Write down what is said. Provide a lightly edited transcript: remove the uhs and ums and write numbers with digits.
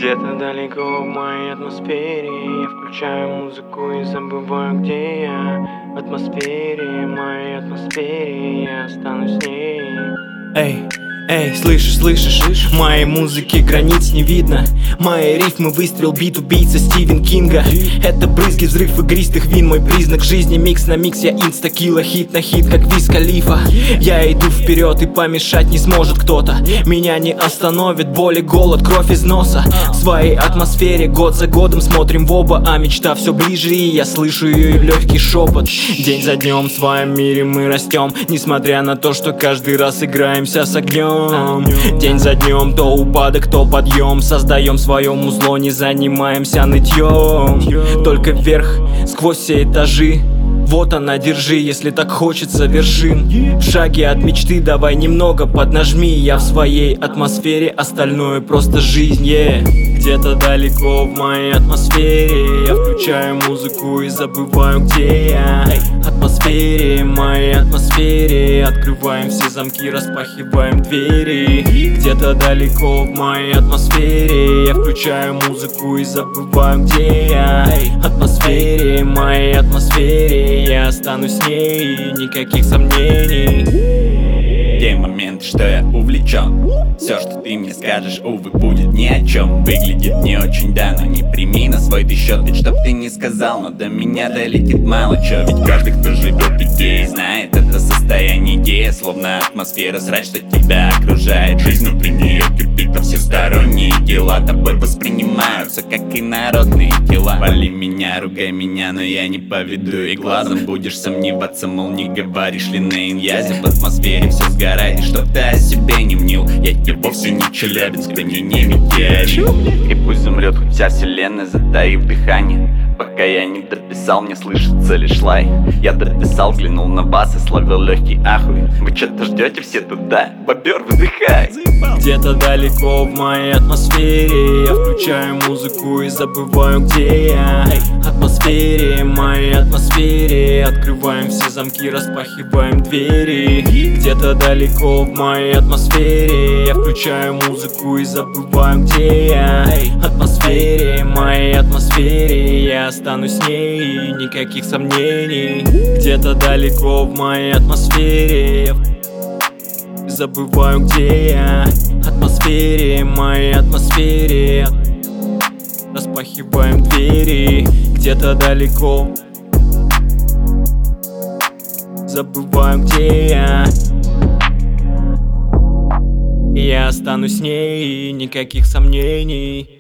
Где-то далеко в моей атмосфере я включаю музыку и забываю, где я. В атмосфере, моей атмосфере я останусь с ней. Эй, слышишь, моей музыки границ не видно. Мои рифмы, выстрел, бит, убийца Стивен Кинга. Это брызги, взрыв игристых вин, мой признак жизни. Микс на микс, я инста-килла, хит на хит, как Виз Халифа. Я иду вперед и помешать не сможет кто-то. Меня не остановит боль и голод, кровь из носа. В своей атмосфере год за годом смотрим в оба, а мечта все ближе, и я слышу ее и в легкий шепот. День за днем в своем мире мы растем, несмотря на то, что каждый раз играемся с огнем. День за днем, то упадок, то подъем. Создаем в своем узло, не занимаемся нытьем. Только вверх, сквозь все этажи. Вот она, держи, если так хочется вершин. В шаге от мечты, давай немного поднажми. Я в своей атмосфере, остальное просто жизнь, Где-то далеко в моей атмосфере я включаю музыку и забываю, где я. В атмосфере, моей атмосфере открываем все замки, распахиваем двери. Где-то далеко в моей атмосфере я включаю музыку и забываю, где я. В атмосфере, моей атмосфере я останусь с ней, никаких сомнений. Те моменты, что я увлечен, все, что ты мне скажешь, увы, будет ни о чем. Выглядит не очень, да, но не прими на свой ты счет. Ведь чтоб ты не сказал, но до меня долетит мало чё. Ведь каждый, кто живет идеей, знает это состояние идея. Словно атмосфера срать, что тебя окружает. Жизнь внутри нее кипит, а всесторонние дела тобой воспринимаются, как и народные тела. Вали меня, ругай меня, но я не поведу и глазом будешь сомневаться, мол, не говоришь ли на иньязе. В атмосфере все сгорает, и чтоб ты о себе не мнил, я тебе вовсе не Челябинск, да не метеорит. И пусть замрет хоть вся вселенная, затаив дыхание. Пока я не дописал, мне слышится лишь лай. Я дописал, взглянул на вас и словил легкий ахуй. Вы что-то ждете все туда? Бобер, выдыхай. Где-то далеко в моей атмосфере я включаю музыку и забываю, где я. В атмосфере, моей атмосфере открываем все замки, распахиваем двери. Где-то далеко в моей атмосфере я включаю музыку и забываю, где я. В атмосфере, моей атмосфере я останусь с ней, никаких сомнений. Где-то далеко в моей атмосфере я забываю, где я. В атмосфере, моей атмосфере распахиваем двери. Где-то далеко забываю, где я. Я останусь с ней, никаких сомнений.